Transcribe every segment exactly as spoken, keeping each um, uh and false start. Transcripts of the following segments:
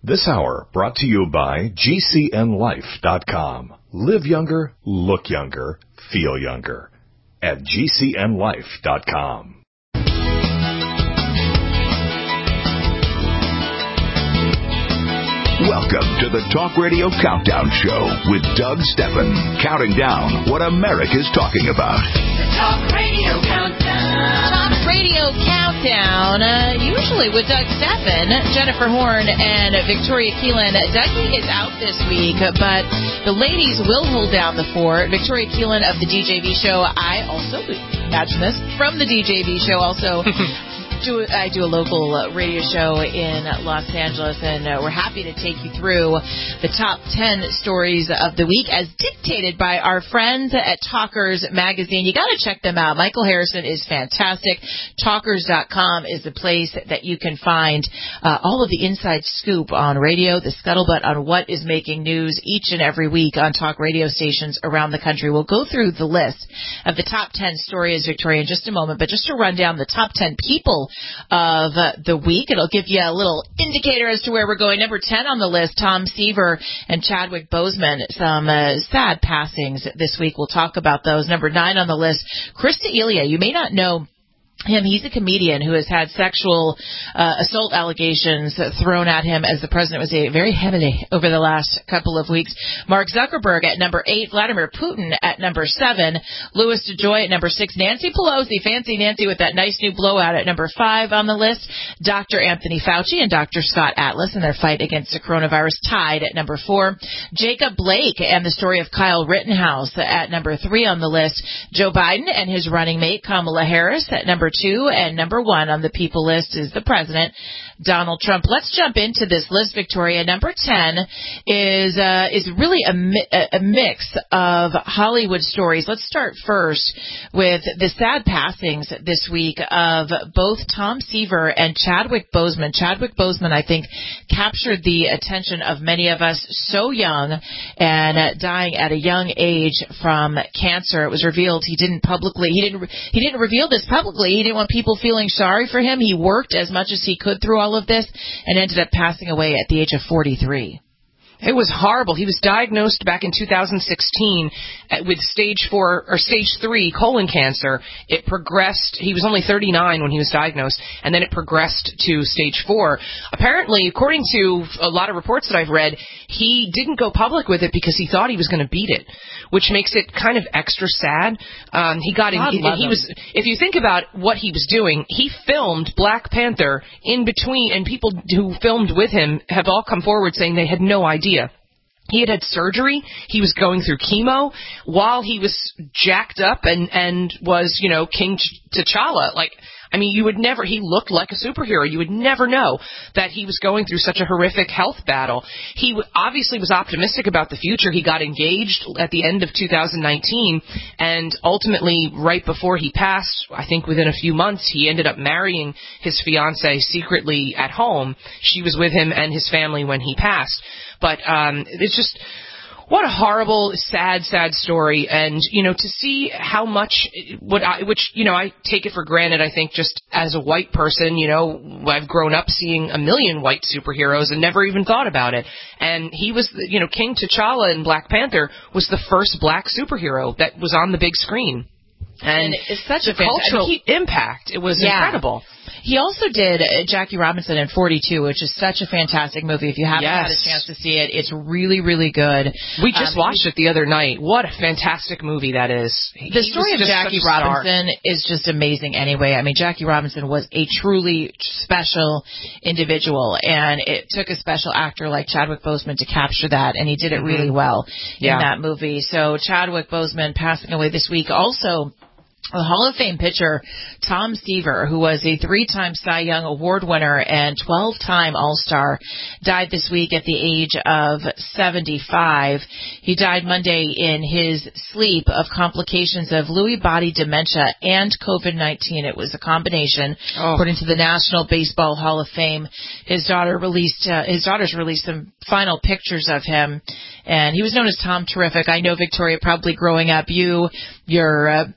This hour brought to you by G C N life dot com. Live younger, look younger, feel younger at G C N life dot com. Welcome to the Talk Radio Countdown Show with Doug Steffen, counting down what America's talking about. The Talk Radio Countdown. Talk Radio Countdown, uh, usually with Doug Steffen, Jennifer Horn, and Victoria Keelan. Dougie is out this week, but the ladies will hold down the fort. Victoria Keelan of the D J V Show. I also, imagine this, from the D J V Show also. Do, I do a local uh, radio show in Los Angeles, and uh, we're happy to take you through the top ten stories of the week as dictated by our friends at Talkers Magazine. You got to check them out. Michael Harrison is fantastic. Talkers dot com is the place that you can find uh, all of the inside scoop on radio, the scuttlebutt on what is making news each and every week on talk radio stations around the country. We'll go through the list of the top ten stories, Victoria, in just a moment, but just to run down the top ten people of uh, the week. It'll give you a little indicator as to where we're going. Number ten on the list, Tom Seaver and Chadwick Boseman. Some uh, sad passings this week. We'll talk about those. Number nine on the list, Krista Elia. You may not know him. He's a comedian who has had sexual uh, assault allegations thrown at him as the president was very heavily over the last couple of weeks. Mark Zuckerberg at number eight, Vladimir Putin at number seven, Louis DeJoy at number six, Nancy Pelosi, fancy Nancy with that nice new blowout at number five on the list, Doctor Anthony Fauci and Doctor Scott Atlas in their fight against the coronavirus tied at number four, Jacob Blake and the story of Kyle Rittenhouse at number three on the list, Joe Biden and his running mate Kamala Harris at number two, and number one on the people list is the president, Donald Trump. Let's jump into this list, Victoria. Number ten is uh, is really a, mi- a mix of Hollywood stories. Let's start first with the sad passings this week of both Tom Seaver and Chadwick Boseman. Chadwick Boseman, I think, captured the attention of many of us, so young and uh, dying at a young age from cancer. It was revealed he didn't publicly, he didn't, he didn't reveal this publicly. He didn't want people feeling sorry for him. He worked as much as he could through all of this and ended up passing away at the age of forty-three. It was horrible. He was diagnosed back in two thousand sixteen with stage four or stage three colon cancer. It progressed. He was only thirty-nine when he was diagnosed, and then it progressed to stage four. Apparently, according to a lot of reports that I've read, he didn't go public with it because he thought he was going to beat it, which makes it kind of extra sad. Um, he got in, he, he was. If you think about what he was doing, he filmed Black Panther in between, and people who filmed with him have all come forward saying they had no idea. He had had surgery. He was going through chemo while he was jacked up and, and was, you know, King T'Challa. Like, I mean, you would never, he looked like a superhero. You would never know that he was going through such a horrific health battle. He w- obviously was optimistic about the future. He got engaged at the end of two thousand nineteen, and ultimately, right before he passed, I think within a few months, he ended up marrying his fiancée secretly at home. She was with him and his family when he passed. But um, it's just, what a horrible, sad, sad story. And, you know, to see how much, what I, which, you know, I take it for granted, I think, just as a white person, you know, I've grown up seeing a million white superheroes and never even thought about it. And he was, you know, King T'Challa in Black Panther was the first black superhero that was on the big screen. And, and it's such a cultural he, impact. It was yeah. incredible. He also did uh, Jackie Robinson in forty-two, which is such a fantastic movie. If you haven't yes. had a chance to see it, it's really, really good. We just um, watched it the other night. What a fantastic movie that is. The he story of Jackie Robinson is just amazing anyway. I mean, Jackie Robinson was a truly special individual, and it took a special actor like Chadwick Boseman to capture that, and he did it really well yeah. in that movie. So Chadwick Boseman passing away this week. Also, a Hall of Fame pitcher, Tom Seaver, who was a three-time Cy Young Award winner and twelve-time All-Star, died this week at the age of seventy-five. He died Monday in his sleep of complications of Lewy body dementia and COVID nineteen. It was a combination, oh. according to the National Baseball Hall of Fame. His daughter released, uh, his daughters released some final pictures of him, and he was known as Tom Terrific. I know, Victoria, probably growing up, you, your, uh, your husband,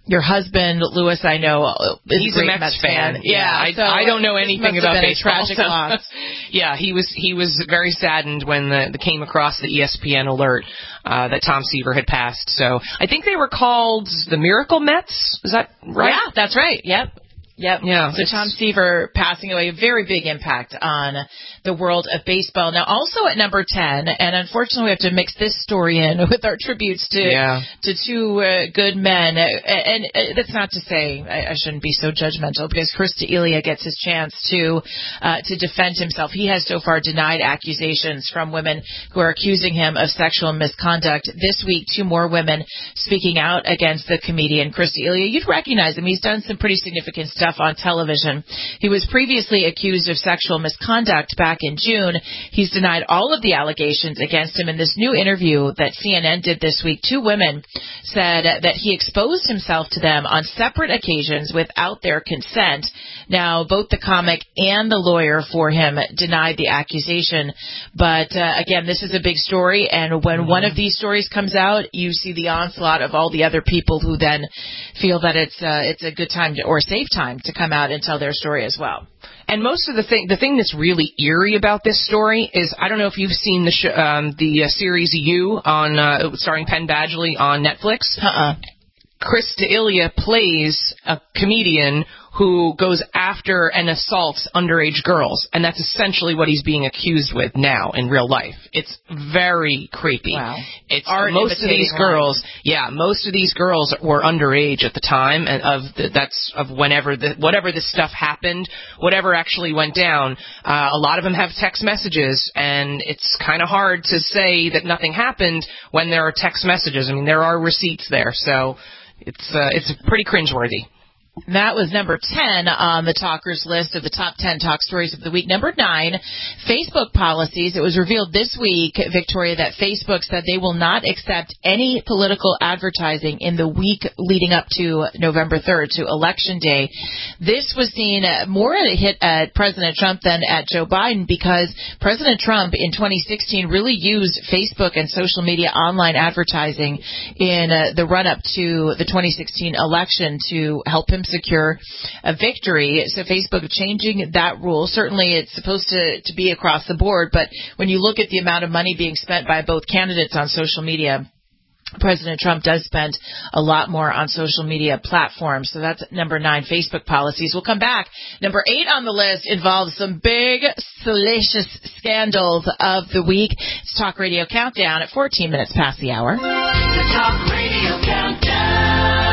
husband, Lewis, I know, is he's a, great a Mets, Mets fan. fan. Yeah, yeah I, so I don't know anything about baseball. Tragic so. loss. Yeah, he was he was very saddened when the, the came across the E S P N alert uh, that Tom Seaver had passed. So I think they were called the Miracle Mets. Is that right? Yeah, that's right. Yep. Yep. Yeah. So Tom Seaver passing away, a very big impact on the world of baseball. Now, also at number ten, and unfortunately we have to mix this story in with our tributes to yeah. to two uh, good men. And, and uh, that's not to say I, I shouldn't be so judgmental, because Chris D'Elia gets his chance to uh, to defend himself. He has so far denied accusations from women who are accusing him of sexual misconduct. This week, two more women speaking out against the comedian Chris D'Elia. You'd recognize him. He's done some pretty significant stuff on television. He was previously accused of sexual misconduct back in June. He's denied all of the allegations against him. In this new interview that C N N did this week, two women said that he exposed himself to them on separate occasions without their consent. Now, both the comic and the lawyer for him denied the accusation. But uh, again, this is a big story, and when mm-hmm. one of these stories comes out, you see the onslaught of all the other people who then feel that it's uh, it's a good time to, or a safe time to come out and tell their story as well. And most of the thing, the thing that's really eerie about this story is, I don't know if you've seen the sh- um, the uh, series You on uh, starring Penn Badgley on Netflix. Uh-uh. Chris D'Elia plays a comedian who goes after and assaults underage girls, and that's essentially what he's being accused with now in real life. It's very creepy. Wow. It's Art most of these girls, life. yeah, most of these girls were underage at the time, and of the, that's of whenever the whatever this stuff happened, whatever actually went down. Uh, a lot of them have text messages, and it's kind of hard to say that nothing happened when there are text messages. I mean, there are receipts there, so it's uh, it's pretty cringeworthy. That was number ten on the talkers list of the top ten talk stories of the week. Number nine, Facebook policies. It was revealed this week, Victoria, that Facebook said they will not accept any political advertising in the week leading up to November third, to Election Day. This was seen more at a hit at President Trump than at Joe Biden, because President Trump in twenty sixteen really used Facebook and social media online advertising in uh, the run-up to the twenty sixteen election to help him secure a victory. So Facebook changing that rule. Certainly it's supposed to, to be across the board, but when you look at the amount of money being spent by both candidates on social media, President Trump does spend a lot more on social media platforms. So that's number nine, Facebook policies. We'll come back. Number eight on the list involves some big, salacious scandals of the week. It's Talk Radio Countdown at fourteen minutes past the hour. The Talk Radio Countdown.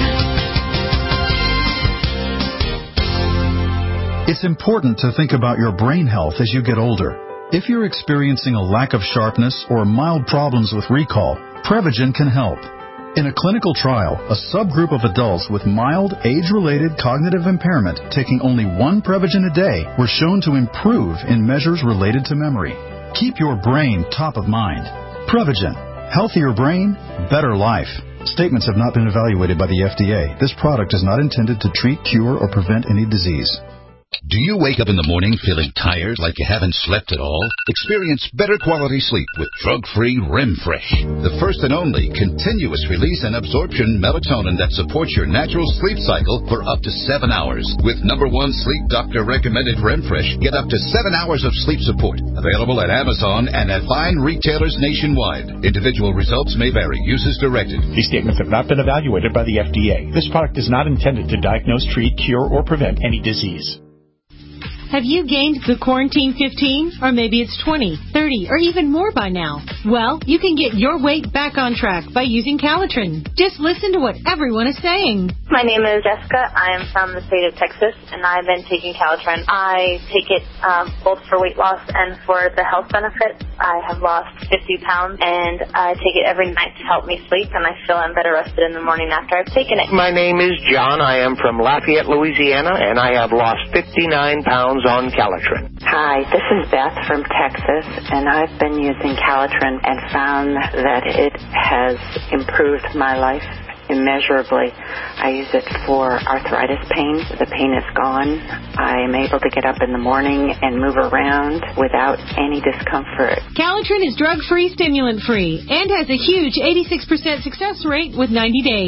It's important to think about your brain health as you get older. If you're experiencing a lack of sharpness or mild problems with recall, Prevagen can help. In a clinical trial, a subgroup of adults with mild age-related cognitive impairment taking only one Prevagen a day were shown to improve in measures related to memory. Keep your brain top of mind. Prevagen. Healthier brain, better life. Statements have not been evaluated by the F D A. This product is not intended to treat, cure, or prevent any disease. Do you wake up in the morning feeling tired, like you haven't slept at all? Experience better quality sleep with drug-free REMfresh, the first and only continuous release and absorption melatonin that supports your natural sleep cycle for up to seven hours. With number one sleep doctor recommended REMfresh, get up to seven hours of sleep support. Available at Amazon and at fine retailers nationwide. Individual results may vary. Use as directed. These statements have not been evaluated by the F D A. This product is not intended to diagnose, treat, cure, or prevent any disease. Have you gained the quarantine fifteen? Or maybe it's twenty, thirty, or even more by now? Well, you can get your weight back on track by using Calitrin. Just listen to what everyone is saying. My name is Jessica. I am from the state of Texas, and I've been taking Calitrin. I take it um, both for weight loss and for the health benefits. I have lost fifty pounds, and I take it every night to help me sleep, and I feel I'm better rested in the morning after I've taken it. My name is John. I am from Lafayette, Louisiana, and I have lost fifty-nine pounds on Calitrin. Hi, this is Beth from Texas, and I've been using Calitrin and found that it has improved my life immeasurably. I use it for arthritis pain. The pain is gone. I am able to get up in the morning and move around without any discomfort. Calitrin is drug-free, stimulant-free, and has a huge eighty-six percent success rate with ninety days.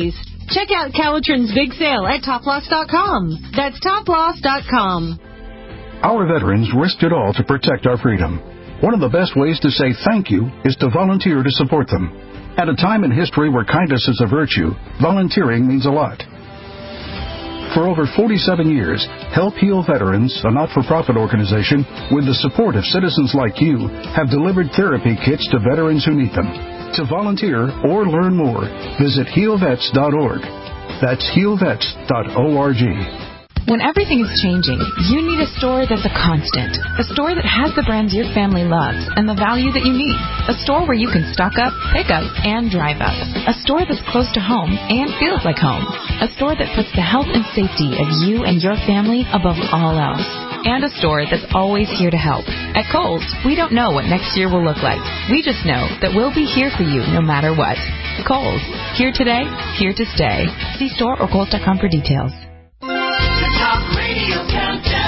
Check out Calitrin's big sale at top loss dot com. That's top loss dot com. Our veterans risked it all to protect our freedom. One of the best ways to say thank you is to volunteer to support them. At a time in history where kindness is a virtue, volunteering means a lot. For over forty-seven years, Help Heal Veterans, a not-for-profit organization with the support of citizens like you, have delivered therapy kits to veterans who need them. To volunteer or learn more, visit heal vets dot org. That's heal vets dot org. When everything is changing, you need a store that's a constant. A store that has the brands your family loves and the value that you need. A store where you can stock up, pick up, and drive up. A store that's close to home and feels like home. A store that puts the health and safety of you and your family above all else. And a store that's always here to help. At Kohl's, we don't know what next year will look like. We just know that we'll be here for you no matter what. Kohl's, here today, here to stay. See store or kohls dot com for details. Talk Radio Countdown.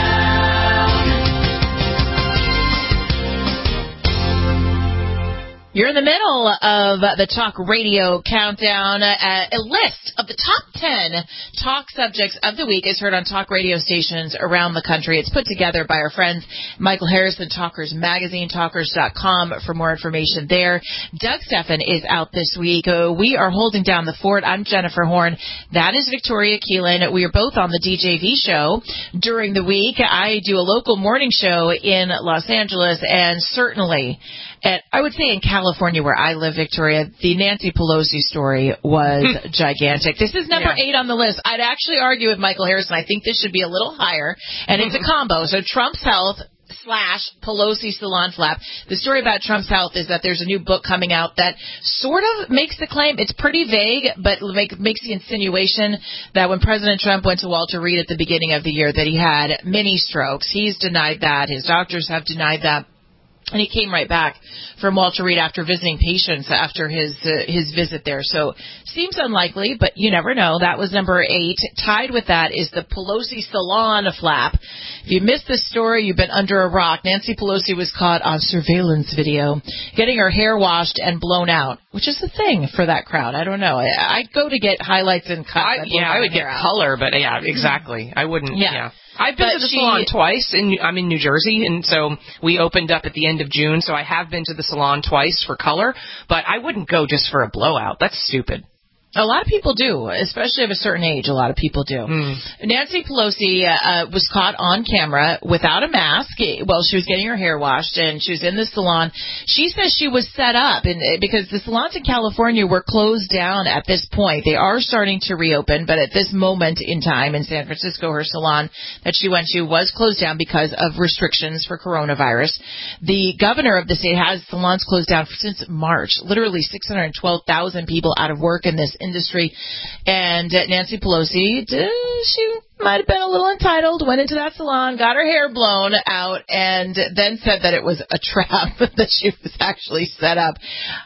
You're in the middle of the Talk Radio Countdown. Uh, a list of the top ten talk subjects of the week is heard on talk radio stations around the country. It's put together by our friends Michael Harrison, Talkers Magazine, talkers dot com for more information there. Doug Stephan is out this week. Uh, we are holding down the fort. I'm Jennifer Horn. That is Victoria Keelan. We are both on the D J V show during the week. I do a local morning show in Los Angeles, and certainly, at, I would say in California where I live, Victoria, the Nancy Pelosi story was gigantic. This is number yeah. eight on the list. I'd actually argue with Michael Harrison. I think this should be a little higher, and it's a combo. So Trump's health slash Pelosi salon flap. The story about Trump's health is that there's a new book coming out that sort of makes the claim, it's pretty vague, but make, makes the insinuation that when President Trump went to Walter Reed at the beginning of the year that he had mini strokes. He's denied that. His doctors have denied that. And he came right back from Walter Reed after visiting patients after his uh, his visit there. So seems unlikely, but you never know. That was number eight. Tied with that is the Pelosi salon flap. If you missed this story, you've been under a rock. Nancy Pelosi was caught on surveillance video getting her hair washed and blown out, which is the thing for that crowd. I don't know. I, I'd go to get highlights and cuts. I, yeah, I would get out. Color, but yeah, exactly. I wouldn't. Yeah. yeah. I've been but to the she, salon twice, and I'm in New Jersey, and so we opened up at the end of June, so I have been to the salon twice for color, but I wouldn't go just for a blowout. That's stupid. A lot of people do, especially of a certain age. A lot of people do. Mm. Nancy Pelosi uh, was caught on camera without a mask while she was getting her hair washed, and she was in the salon. She says she was set up, and because the salons in California were closed down at this point. They are starting to reopen, but at this moment in time in San Francisco, her salon that she went to was closed down because of restrictions for coronavirus. The governor of the state has salons closed down since March. Literally six hundred twelve thousand people out of work in this industry, and uh, Nancy Pelosi, uh, she might have been a little entitled, went into that salon, got her hair blown out, and then said that it was a trap, that she was actually set up.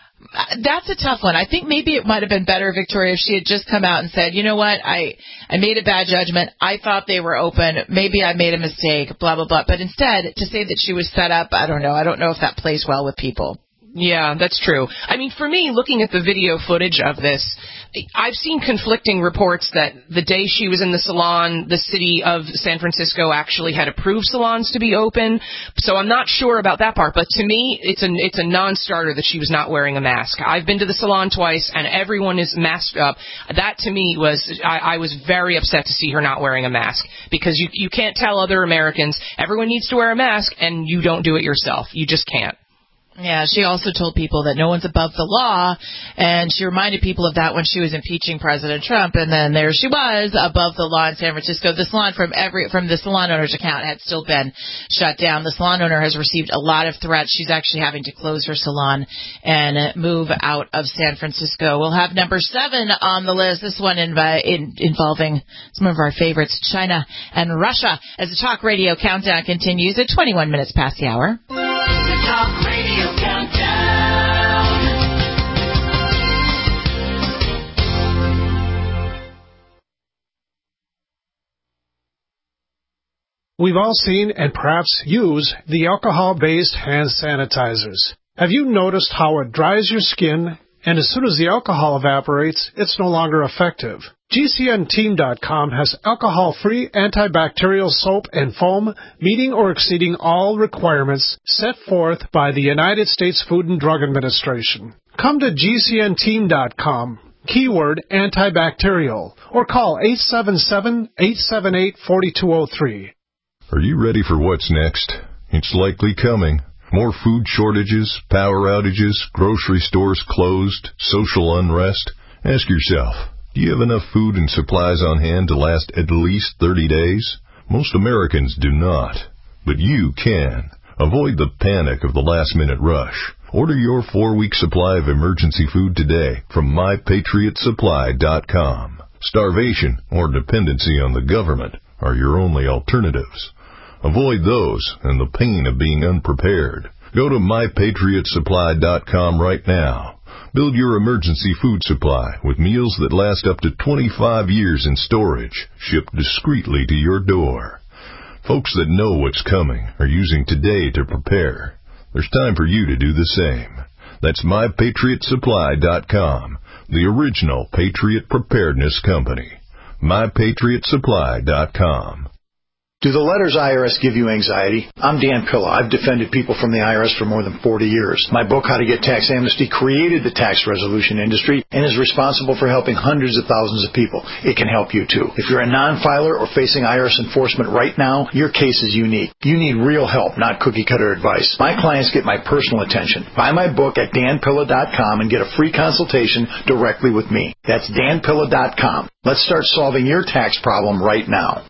That's a tough one. I think maybe it might have been better, Victoria, if she had just come out and said, you know what, I, I made a bad judgment. I thought they were open. Maybe I made a mistake, blah, blah, blah. But instead, to say that she was set up, I don't know. I don't know if that plays well with people. Yeah, that's true. I mean, for me, looking at the video footage of this, I've seen conflicting reports that the day she was in the salon, the city of San Francisco actually had approved salons to be open. So I'm not sure about that part. But to me, it's a, it's a non-starter that she was not wearing a mask. I've been to the salon twice, and everyone is masked up. That, to me, was I, I was very upset to see her not wearing a mask, because you, you can't tell other Americans, everyone needs to wear a mask, and you don't do it yourself. You just can't. Yeah, she also told people that no one's above the law, and she reminded people of that when she was impeaching President Trump, and then there she was, above the law in San Francisco. The salon from every from the salon owner's account had still been shut down. The salon owner has received a lot of threats. She's actually having to close her salon and move out of San Francisco. We'll have number seven on the list, this one invi- in, involving some of our favorites, China and Russia, as the Talk Radio Countdown continues at twenty-one minutes past the hour. Talk Radio Countdown. We've all seen and perhaps use the alcohol-based hand sanitizers. Have you noticed how it dries your skin, and as soon as the alcohol evaporates, it's no longer effective? G C N team dot com has alcohol-free antibacterial soap and foam meeting or exceeding all requirements set forth by the United States Food and Drug Administration. Come to G C N team dot com, keyword antibacterial, or call eight seven seven, eight seven eight, four two zero three. Are you ready for what's next? It's likely coming. More food shortages, power outages, grocery stores closed, social unrest. Ask yourself, do you have enough food and supplies on hand to last at least thirty days? Most Americans do not, but you can. Avoid the panic of the last-minute rush. Order your four-week supply of emergency food today from my patriot supply dot com. Starvation or dependency on the government are your only alternatives. Avoid those and the pain of being unprepared. Go to my patriot supply dot com right now. Build your emergency food supply with meals that last up to twenty-five years in storage, shipped discreetly to your door. Folks that know what's coming are using today to prepare. There's time for you to do the same. That's my patriot supply dot com, the original Patriot Preparedness Company. my patriot supply dot com. Do the letters I R S give you anxiety? I'm Dan Pilla. I've defended people from the I R S for more than forty years. My book, How to Get Tax Amnesty, created the tax resolution industry and is responsible for helping hundreds of thousands of people. It can help you, too. If you're a non-filer or facing I R S enforcement right now, your case is unique. You need real help, not cookie-cutter advice. My clients get my personal attention. Buy my book at dan pilla dot com and get a free consultation directly with me. That's dan pilla dot com. Let's start solving your tax problem right now.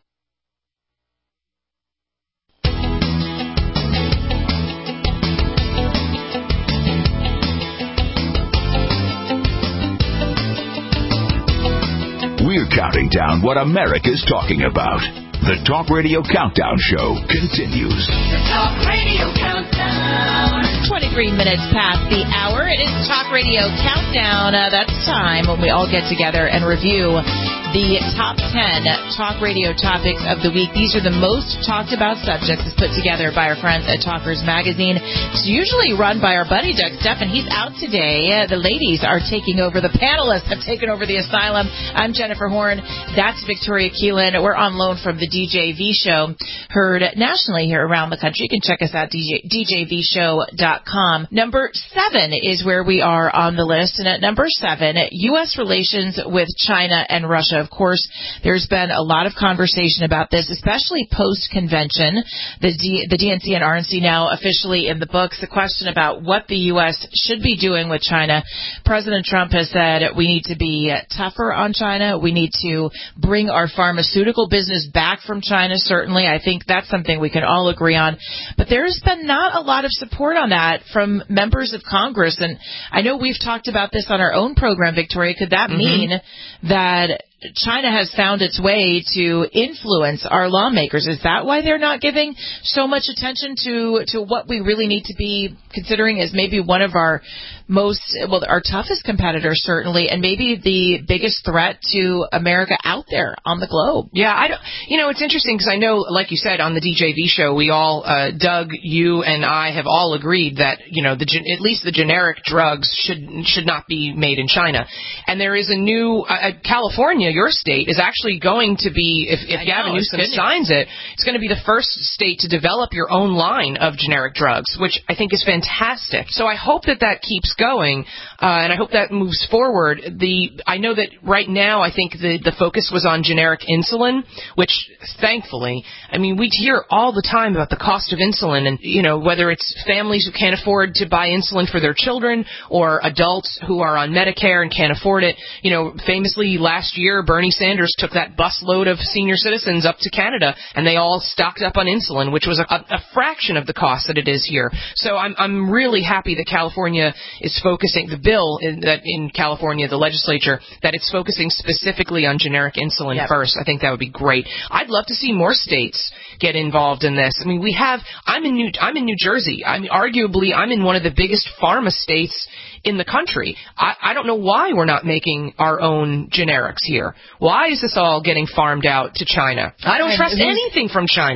We're counting down what America's talking about. The Talk Radio Countdown Show continues. The Talk Radio Countdown. twenty-three minutes past the hour. It is Talk Radio Countdown. Uh, that's time when we all get together and review the top ten Talk Radio topics of the week. These are the most talked about subjects. It's put together by our friends at Talkers Magazine. It's usually run by our buddy Doug Steffen. He's out today. Uh, the ladies are taking over. The panelists have taken over the asylum. I'm Jennifer Horn. That's Victoria Keelan. We're on loan from the D J V Show, heard nationally here around the country. You can check us out, D J V show dot com. Number seven is where we are on the list. And at number seven, U S relations with China and Russia. Of course, there's been a lot of conversation about this, especially post-convention. The, D, the D N C and R N C now officially in the books. The question about what the U S should be doing with China. President Trump has said we need to be tougher on China. We need to bring our pharmaceutical business back from China, certainly. I think that's something we can all agree on. But there's been not a lot of support on that from members of Congress. And I know we've talked about this on our own program, Victoria. Could that mm-hmm. mean that China has found its way to influence our lawmakers? Is that why they're not giving so much attention to, to what we really need to be considering as maybe one of our most, well, our toughest competitors, certainly, and maybe the biggest threat to America out there on the globe? Yeah, I don't, you know, it's interesting because I know, like you said, on the D J V show, we all, uh, Doug, you and I have all agreed that, you know, the at least the generic drugs should should not be made in China. And there is a new, uh, California, your state, is actually going to be, if, if Gavin Newsom signs it, it's going to be the first state to develop your own line of generic drugs, which I think is fantastic. So I hope that that keeps going, uh, and I hope that moves forward. The I know that right now I think the, the focus was on generic insulin, which thankfully, I mean, we hear all the time about the cost of insulin and, you know, whether it's families who can't afford to buy insulin for their children or adults who are on Medicare and can't afford it. You know, famously last year, Bernie Sanders took that busload of senior citizens up to Canada and they all stocked up on insulin, which was a, a fraction of the cost that it is here. So I'm, I'm really happy that California is focusing, the bill in, that in California, the legislature, that it's focusing specifically on generic insulin yep. first. I think that would be great. I'd love to see more states get involved in this. I mean, we have, I'm in New, I'm in New Jersey. I mean, arguably, I'm in one of the biggest pharma states in the country. I, I don't know why we're not making our own generics here. Why is this all getting farmed out to China? I don't and trust anything from China.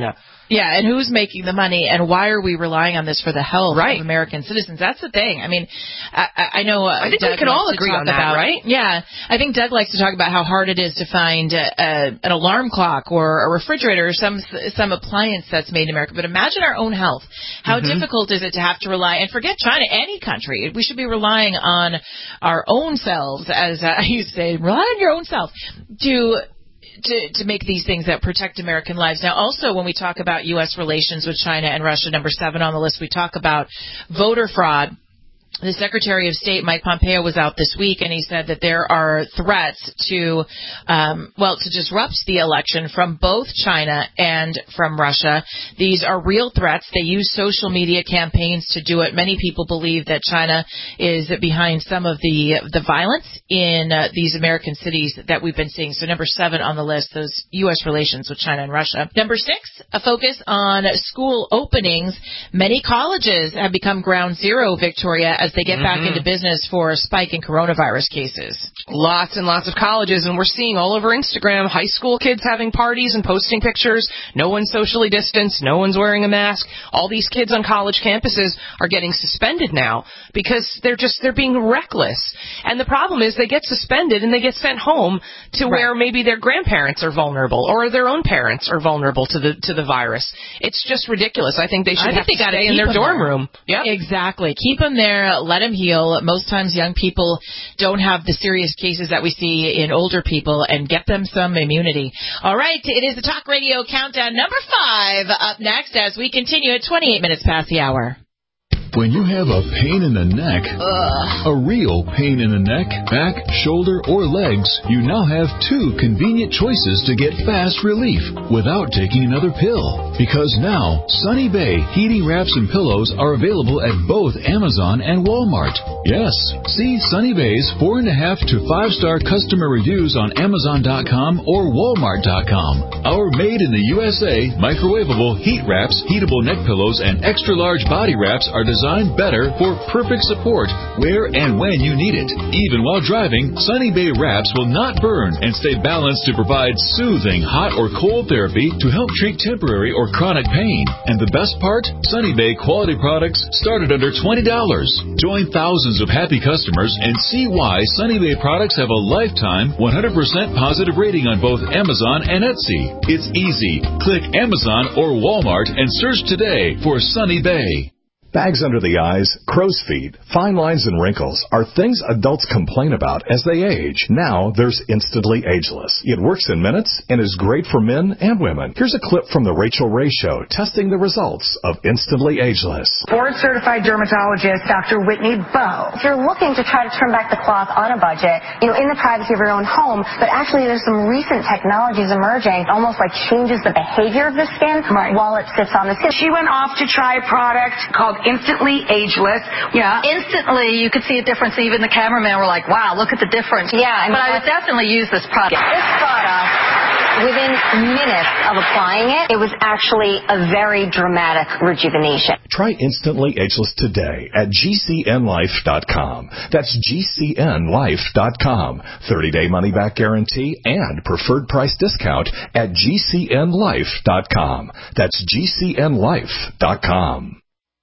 Yeah, and who's making the money, and why are we relying on this for the health right. of American citizens? That's the thing. I mean, I, I know uh, I think Doug we can all agree on that, about, right? Yeah, I think Doug likes to talk about how hard it is to find uh, uh, an alarm clock or a refrigerator or some some appliance that's made in America. But imagine our own health. How mm-hmm. difficult is it to have to rely, and forget China, any country. We should be relying on our own selves, as I used to say, rely on your own self, to To, to make these things that protect American lives. Now, also, when we talk about U S relations with China and Russia, number seven on the list, we talk about voter fraud. The Secretary of State, Mike Pompeo, was out this week, and he said that there are threats to, um, well, to disrupt the election from both China and from Russia. These are real threats. They use social media campaigns to do it. Many people believe that China is behind some of the the violence in uh, these American cities that we've been seeing. So number seven on the list, those U S relations with China and Russia. Number six, a focus on school openings. Many colleges have become ground zero, Victoria, as they get back mm-hmm. into business for a spike in coronavirus cases. Lots and lots of colleges, and we're seeing all over Instagram high school kids having parties and posting pictures. No one's socially distanced. No one's wearing a mask. All these kids on college campuses are getting suspended now because they're just, they're being reckless. And the problem is they get suspended and they get sent home to right. where maybe their grandparents are vulnerable or their own parents are vulnerable to the to the virus. It's just ridiculous. I think they should I have think to they stay in their dorm there. room. Yep. Exactly. Keep them there. Let them heal. Most times young people don't have the serious cases that we see in older people, and get them some immunity. All right, it is the Talk Radio Countdown number five up next as we continue at twenty-eight minutes past the hour. When you have a pain in the neck, Ugh. a real pain in the neck, back, shoulder, or legs, you now have two convenient choices to get fast relief without taking another pill. Because now, Sunny Bay heating wraps and pillows are available at both Amazon and Walmart. Yes, see Sunny Bay's four and a half to five star customer reviews on Amazon dot com or Walmart dot com. Our made in the U S A microwavable heat wraps, heatable neck pillows, and extra large body wraps are designed better for perfect support where and when you need it. Even while driving, Sunny Bay wraps will not burn and stay balanced to provide soothing hot or cold therapy to help treat temporary or chronic pain. And the best part? Sunny Bay quality products start at under twenty dollars. Join thousands of happy customers and see why Sunny Bay products have a lifetime one hundred percent positive rating on both Amazon and Etsy. It's easy. Click Amazon or Walmart and search today for Sunny Bay. Bags under the eyes, crow's feet, fine lines, and wrinkles are things adults complain about as they age. Now there's Instantly Ageless. It works in minutes and is great for men and women. Here's a clip from The Rachel Ray Show testing the results of Instantly Ageless. Board-certified dermatologist Doctor Whitney Bowe. If you're looking to try to trim back the cloth on a budget, you know, in the privacy of your own home, but actually there's some recent technologies emerging, almost like changes the behavior of the skin right. while it sits on the skin. She went off to try a product called Instantly Ageless. Yeah. Instantly, you could see a difference. Even the cameraman were like, wow, look at the difference. Yeah. I mean, but I would definitely use this product. This product, within minutes of applying it, it was actually a very dramatic rejuvenation. Try Instantly Ageless today at G C N life dot com. That's G C N life dot com. thirty-day money-back guarantee and preferred price discount at G C N life dot com. That's G C N life dot com.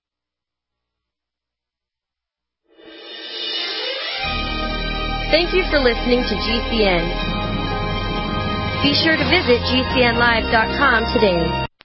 Thank you for listening to G C N. Be sure to visit G C N live dot com today.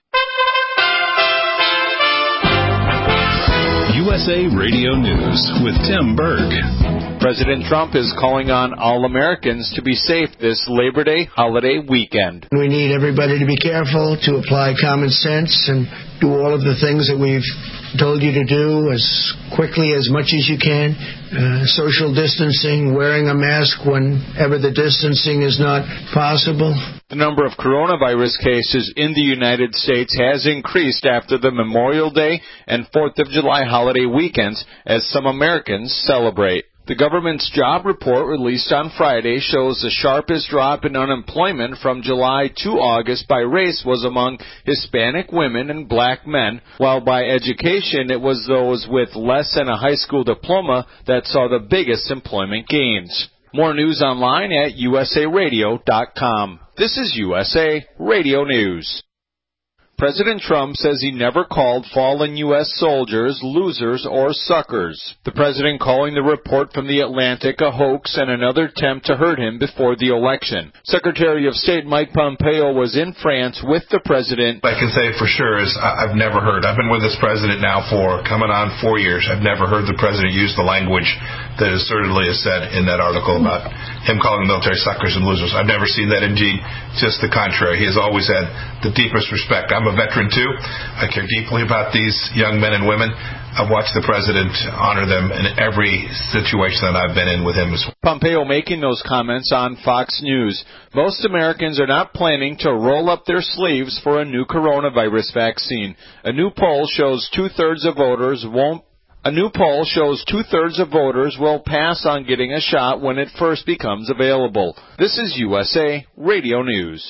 U S A Radio News with Tim Berg. President Trump is calling on all Americans to be safe this Labor Day holiday weekend. We need everybody to be careful, to apply common sense, and do all of the things that we've told you to do as quickly as much as you can. Uh, social distancing, wearing a mask whenever the distancing is not possible. The number of coronavirus cases in the United States has increased after the Memorial Day and fourth of July holiday weekends as some Americans celebrate. The government's job report released on Friday shows the sharpest drop in unemployment from July to August by race was among Hispanic women and black men, while by education it was those with less than a high school diploma that saw the biggest employment gains. More news online at U S A radio dot com. This is U S A Radio News. President Trump says he never called fallen U S soldiers losers or suckers. The president calling the report from The Atlantic a hoax and another attempt to hurt him before the election. Secretary of State Mike Pompeo was in France with the president. I can say for sure is I've never heard. I've been with this president now for coming on four years. I've never heard the president use the language that assertedly is said in that article about him calling the military suckers and losers. I've never seen that. Indeed, just the contrary. He has always had the deepest respect. I'm a veteran too. I care deeply about these young men and women. I've watched the president honor them in every situation that I've been in with him as well. Pompeo making those comments on Fox News. Most Americans are not planning to roll up their sleeves for a new coronavirus vaccine. A new poll shows two-thirds of voters won't A new poll shows two-thirds of voters will pass on getting a shot when it first becomes available. This is U S A Radio News.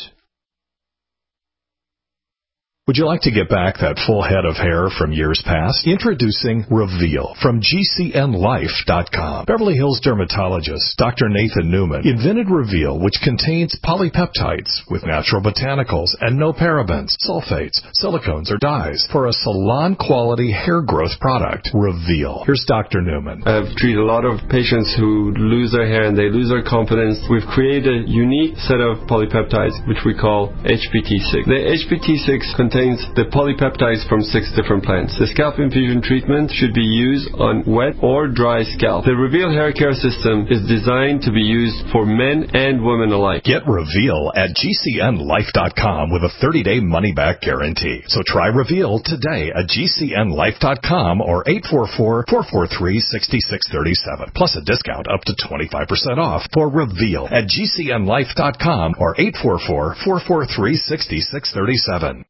Would you like to get back that full head of hair from years past? Introducing Reveal from G C N Life dot com. Beverly Hills dermatologist Doctor Nathan Newman invented Reveal, which contains polypeptides with natural botanicals and no parabens, sulfates, silicones, or dyes for a salon-quality hair growth product. Reveal. Here's Doctor Newman. I've treated a lot of patients who lose their hair and they lose their confidence. We've created a unique set of polypeptides, which we call H P T six. The H P T six contains the polypeptides from six different plants. The scalp infusion treatment should be used on wet or dry scalp. The Reveal hair care system is designed to be used for men and women alike. Get Reveal at G C N Life dot com with a thirty-day money-back guarantee. So try Reveal today at G C N Life dot com or eight four four, four four three, six six three seven. Plus a discount up to twenty-five percent off for Reveal at G C N Life dot com or eight four four, four four three, six six three seven.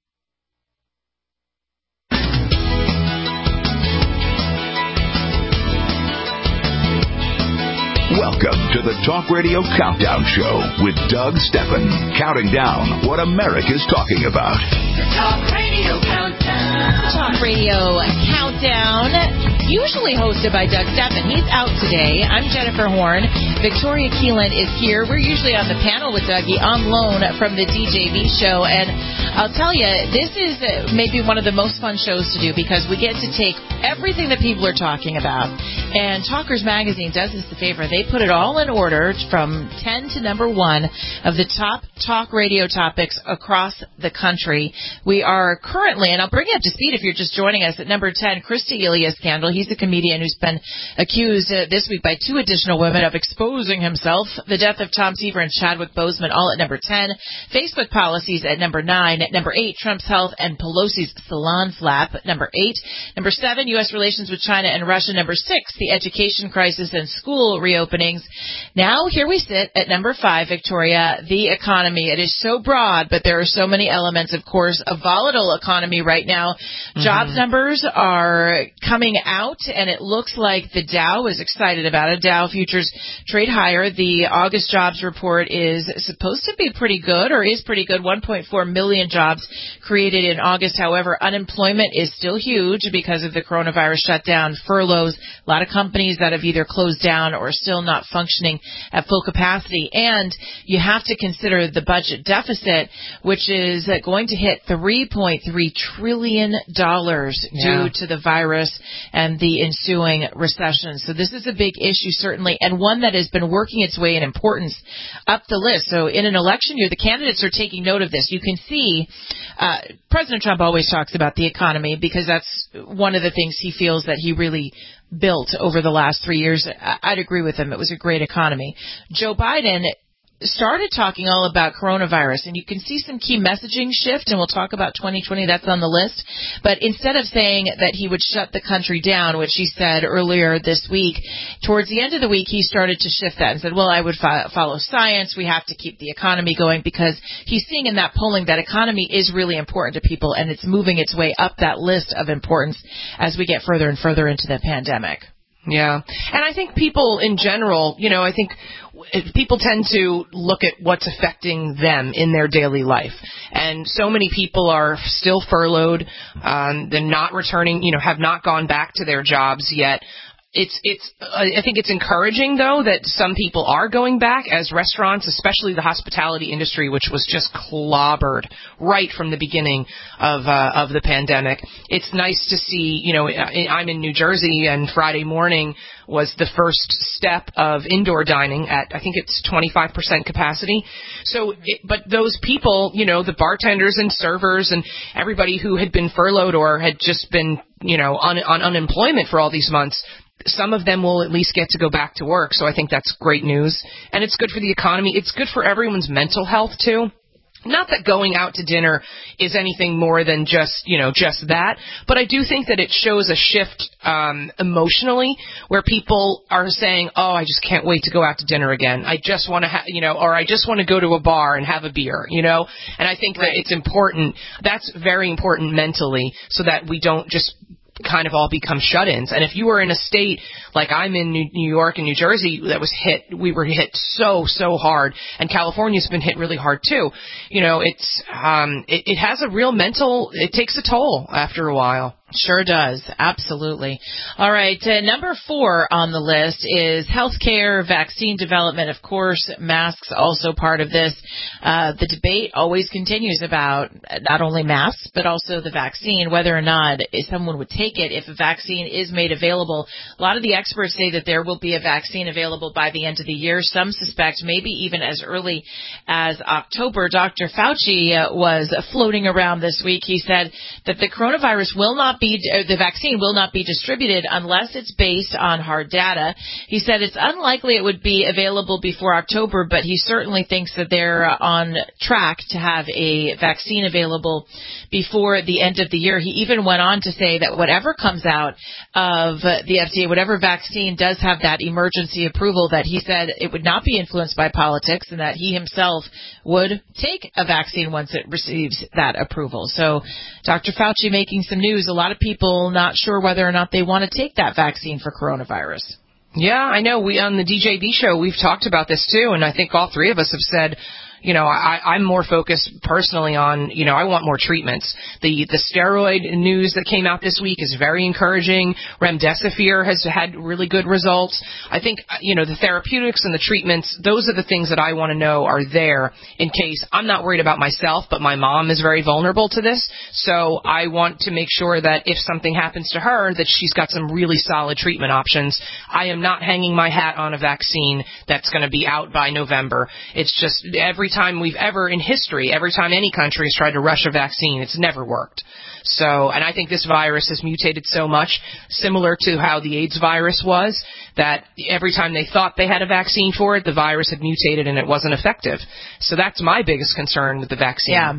Welcome to the Talk Radio Countdown Show with Doug Steffen, counting down what America's talking about. The Talk Radio Countdown. Talk Radio Countdown, usually hosted by Doug Steffen. He's out today. I'm Jennifer Horn. Victoria Keelan is here. We're usually on the panel with Dougie on loan from the D J V show. And I'll tell you, this is maybe one of the most fun shows to do because we get to take everything that people are talking about. And Talkers Magazine does us the favor. They put it all in order from ten to number one of the top talk radio topics across the country. We are currently, and I'll bring you up to speed if you're just joining us, at number ten, Christy Ilias Scandal. He's a comedian who's been accused uh, this week by two additional women of exposing himself. The death of Tom Seaver and Chadwick Boseman, all at number ten. Facebook policies at number nine. At number eight, Trump's health and Pelosi's salon flap. At number eight. Number seven, U S relations with China and Russia. Number six, the education crisis and school reopenings. Now, here we sit at number five, Victoria, the economy. It is so broad, but there are so many elements. Of course, a volatile economy right now. Mm-hmm. Jobs numbers are coming out, and it looks like the Dow is excited about it. Dow futures trade higher. The August jobs report is supposed to be pretty good, or is pretty good. one point four million jobs created in August. However, unemployment is still huge because of the coronavirus shutdown, furloughs, a lot of companies that have either closed down or still not functioning at full capacity. And you have to consider the budget deficit, which is going to hit three point three trillion dollars Yeah. due to the virus and the ensuing recession. So this is a big issue, certainly, and one that has been working its way in importance up the list. So in an election year, the candidates are taking note of this. You can see uh, President Trump always talks about the economy because that's one of the things he feels that he really built over the last three years. I'd agree with him. It was a great economy. Joe Biden started talking all about coronavirus, and you can see some key messaging shift, and we'll talk about twenty twenty. That's on the list. But instead of saying that he would shut the country down, which he said earlier this week, towards the end of the week, he started to shift that and said, well, I would fo- follow science. We have to keep the economy going, because he's seeing in that polling that economy is really important to people, and it's moving its way up that list of importance as we get further and further into the pandemic. Yeah. And I think people in general, you know, I think people tend to look at what's affecting them in their daily life. And so many people are still furloughed. Um, they're not returning, you know, have not gone back to their jobs yet. It's it's. Uh, I think it's encouraging though that some people are going back, as restaurants, especially the hospitality industry, which was just clobbered right from the beginning of uh, of the pandemic. It's nice to see. You know, I'm in New Jersey, and Friday morning was the first step of indoor dining at I think it's twenty-five percent capacity. So, it, but those people, you know, the bartenders and servers and everybody who had been furloughed or had just been, you know, on, on unemployment for all these months. Some of them will at least get to go back to work, so I think that's great news. And it's good for the economy. It's good for everyone's mental health, too. Not that going out to dinner is anything more than just, you know, just that, but I do think that it shows a shift um, emotionally where people are saying, oh, I just can't wait to go out to dinner again. I just want to, ha- you know, or I just want to go to a bar and have a beer, you know. And I think that it's important. That's very important mentally so that we don't just kind of all become shut-ins. And if you were in a state like I'm in New York and New Jersey that was hit, we were hit so, so hard, and California's been hit really hard too. You know, it's, um, it, it has a real mental, it takes a toll after a while. Sure does. Absolutely. All right. Uh, number four on the list is healthcare, vaccine development. Of course, masks also part of this. Uh, the debate always continues about not only masks, but also the vaccine, whether or not someone would take it if a vaccine is made available. A lot of the experts say that there will be a vaccine available by the end of the year. Some suspect maybe even as early as October. Doctor Fauci uh, was floating around this week. He said that the coronavirus will not be, the vaccine will not be distributed unless it's based on hard data. He said it's unlikely it would be available before October, but he certainly thinks that they're on track to have a vaccine available before the end of the year. He even went on to say that whatever comes out of the F D A, whatever vaccine does have that emergency approval, that he said it would not be influenced by politics and that he himself would take a vaccine once it receives that approval. So Doctor Fauci making some news. A lot of people not sure whether or not they want to take that vaccine for coronavirus. Yeah, I know. We on the D J B show, we've talked about this too, and I think all three of us have said, you know, I, I'm more focused personally on, you know, I want more treatments. The the steroid news that came out this week is very encouraging. Remdesivir has had really good results. I think, you know, the therapeutics and the treatments, those are the things that I want to know are there in case I'm not worried about myself, but my mom is very vulnerable to this. So I want to make sure that if something happens to her, that she's got some really solid treatment options. I am not hanging my hat on a vaccine that's going to be out by November. It's just every time we've ever in history, every time any country has tried to rush a vaccine, it's never worked. So, and I think this virus has mutated so much, similar to how the AIDS virus was, that every time they thought they had a vaccine for it, the virus had mutated and it wasn't effective. So that's my biggest concern with the vaccine. Yeah.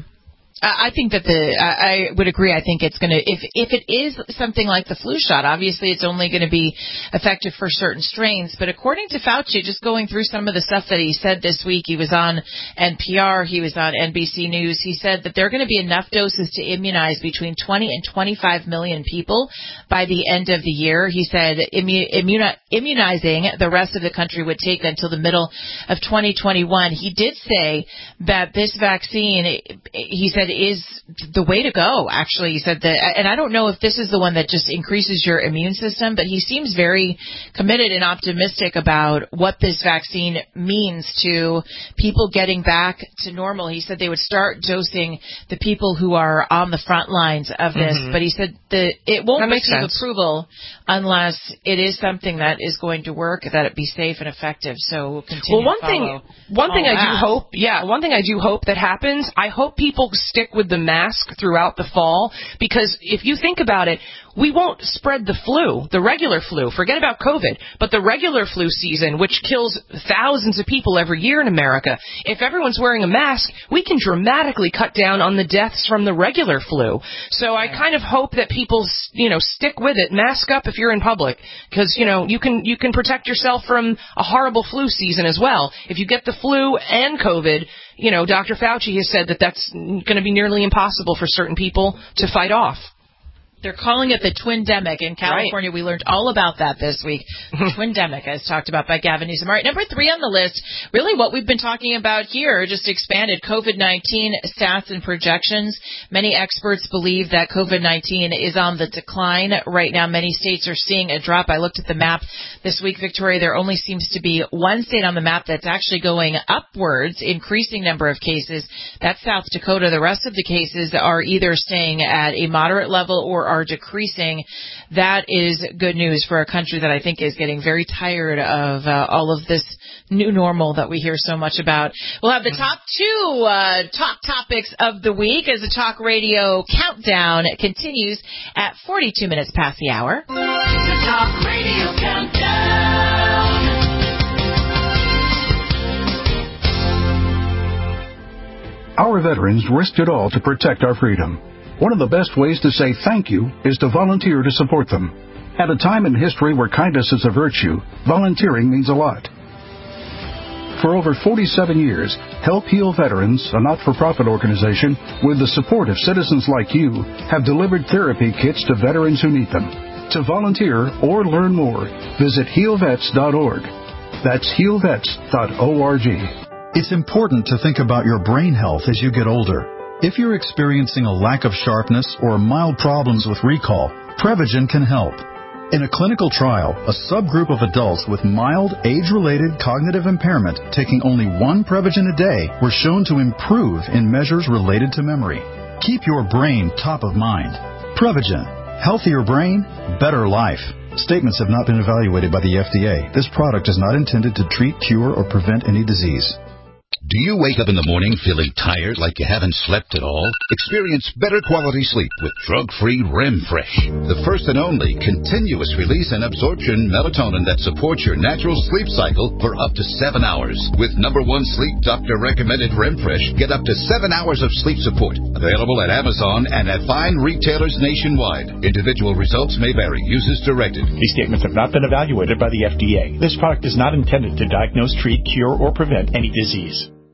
I think that the I would agree. I think it's going to, if if it is something like the flu shot, obviously it's only going to be effective for certain strains. But according to Fauci, just going through some of the stuff that he said this week, he was on N P R, he was on N B C News. He said that there are going to be enough doses to immunize between twenty and twenty-five million people by the end of the year. He said immu- immuni- immunizing the rest of the country would take until the middle of twenty twenty-one. He did say that this vaccine, he said, is the way to go, actually. He said that, and I don't know if this is the one that just increases your immune system, but he seems very committed and optimistic about what this vaccine means to people getting back to normal. He said they would start dosing the people who are on the front lines of this, mm-hmm. but he said that it won't receive approval unless it is something that is going to work, that it be safe and effective. So we'll continue well, one to follow thing, one thing I that. do hope, yeah, one thing I do hope that happens, I hope people stick with the mask throughout the fall, because if you think about it, we won't spread the flu, the regular flu. Forget about COVID, but the regular flu season, which kills thousands of people every year in America. If everyone's wearing a mask, we can dramatically cut down on the deaths from the regular flu. So I kind of hope that people, you know, stick with it. Mask up if you're in public, because, you know, you can you can protect yourself from a horrible flu season as well. If you get the flu and COVID, you know, Doctor Fauci has said that that's going to be nearly impossible for certain people to fight off. They're calling it the twindemic. In California, right. We learned all about that this week. Twindemic, as talked about by Gavin Newsom. All right, number three on the list, really what we've been talking about here, just expanded COVID nineteen stats and projections. Many experts believe that COVID nineteen is on the decline right now. Many states are seeing a drop. I looked at the map this week, Victoria. There only seems to be one state on the map that's actually going upwards, increasing number of cases. That's South Dakota. The rest of the cases are either staying at a moderate level or are decreasing. That is good news for a country that I think is getting very tired of uh, all of this new normal that we hear so much about. We'll have the top two uh, top topics of the week as the Talk Radio Countdown continues at forty-two minutes past the hour. The Talk Radio Countdown. Our veterans risked it all to protect our freedom. One of the best ways to say thank you is to volunteer to support them. At a time in history where kindness is a virtue, volunteering means a lot. For over forty-seven years, Help Heal Veterans, a not-for-profit organization, with the support of citizens like you, have delivered therapy kits to veterans who need them. To volunteer or learn more, visit heal vets dot org. That's heal vets dot org. It's important to think about your brain health as you get older. If you're experiencing a lack of sharpness or mild problems with recall, Prevagen can help. In a clinical trial, a subgroup of adults with mild age-related cognitive impairment taking only one Prevagen a day were shown to improve in measures related to memory. Keep your brain top of mind. Prevagen. Healthier brain, better life. Statements have not been evaluated by the F D A. This product is not intended to treat, cure, or prevent any disease. Do you wake up in the morning feeling tired like you haven't slept at all? Experience better quality sleep with drug-free REM Fresh, the first and only continuous release and absorption melatonin that supports your natural sleep cycle for up to seven hours. With number one sleep doctor recommended REM Fresh, get up to seven hours of sleep support. Available at Amazon and at fine retailers nationwide. Individual results may vary. Use as directed. These statements have not been evaluated by the F D A. This product is not intended to diagnose, treat, cure, or prevent any disease.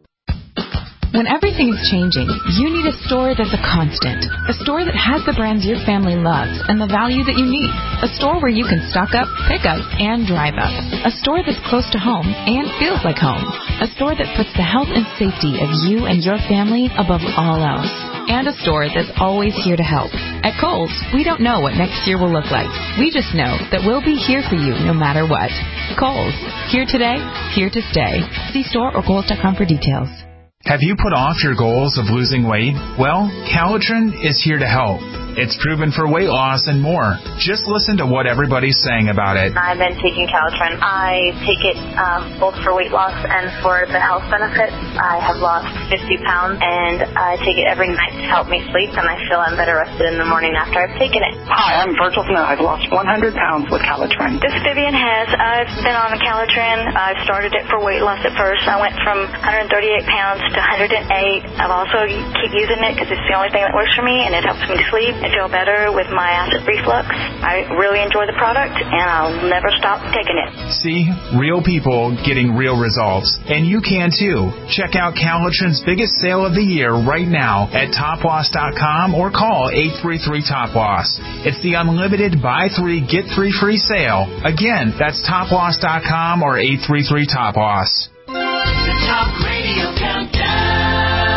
When everything is changing, you need a store that's a constant. A store that has the brands your family loves and the value that you need. A store where you can stock up, pick up, and drive up. A store that's close to home and feels like home. A store that puts the health and safety of you and your family above all else. And a store that's always here to help. At Kohl's, we don't know what next year will look like. We just know that we'll be here for you no matter what. Kohl's. Here today, here to stay. See store or kohls dot com for details. Have you put off your goals of losing weight? Well, Calitrin is here to help. It's proven for weight loss and more. Just listen to what everybody's saying about it. I've been taking Calitrin. I take it um, both for weight loss and for the health benefits. I have lost fifty pounds, and I take it every night to help me sleep, and I feel I'm better rested in the morning after I've taken it. Hi, I'm Virgil Smith. I've lost one hundred pounds with Calitrin. This is Vivian Hess. I've been on the Calitrin. I started it for weight loss at first. I went from one hundred thirty-eight pounds to one hundred eight. I've also keep using it because it's the only thing that works for me, and it helps me to sleep. I feel better with my acid reflux. I really enjoy the product, and I'll never stop taking it. See, real people getting real results. And you can too. Check out Calitrin's biggest sale of the year right now at top loss dot com or call eight three three top loss. It's the unlimited buy three, get three free sale. Again, that's top loss dot com or eight three three top loss. The Talk Radio Countdown.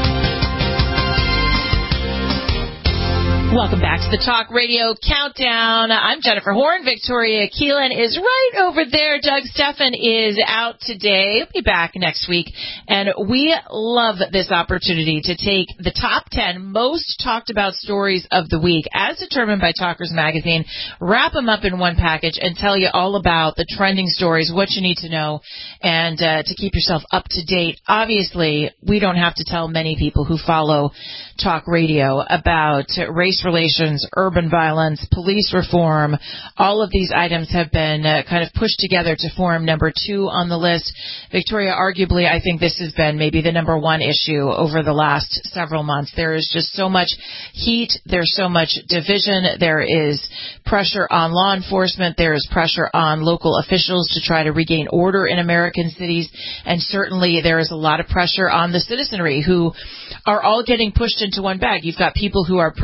Welcome back to the Talk Radio Countdown. I'm Jennifer Horn. Victoria Keelan is right over there. Doug Steffen is out today. He'll be back next week. And we love this opportunity to take the top ten most talked about stories of the week, as determined by Talkers Magazine, wrap them up in one package, and tell you all about the trending stories, what you need to know, and uh, to keep yourself up to date. Obviously, we don't have to tell many people who follow talk radio about race relations, urban violence, police reform. All of these items have been uh, kind of pushed together to form number two on the list. Victoria, arguably, I think this has been maybe the number one issue over the last several months. There is just so much heat. There's so much division. There is pressure on law enforcement. There is pressure on local officials to try to regain order in American cities. And certainly there is a lot of pressure on the citizenry who are all getting pushed into one bag. You've got people who are protesting